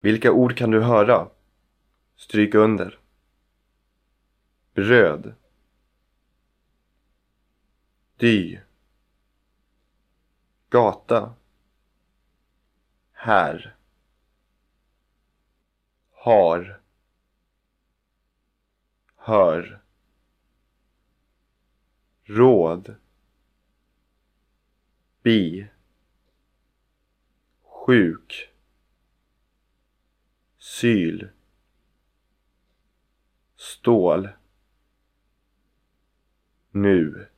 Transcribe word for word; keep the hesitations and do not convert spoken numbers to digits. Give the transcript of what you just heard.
Vilka ord kan du höra? Stryk under. Bröd. Dy. Gata. Här. Har. Hör. Råd. Bi. Sjuk. Syl. Stål. Nu.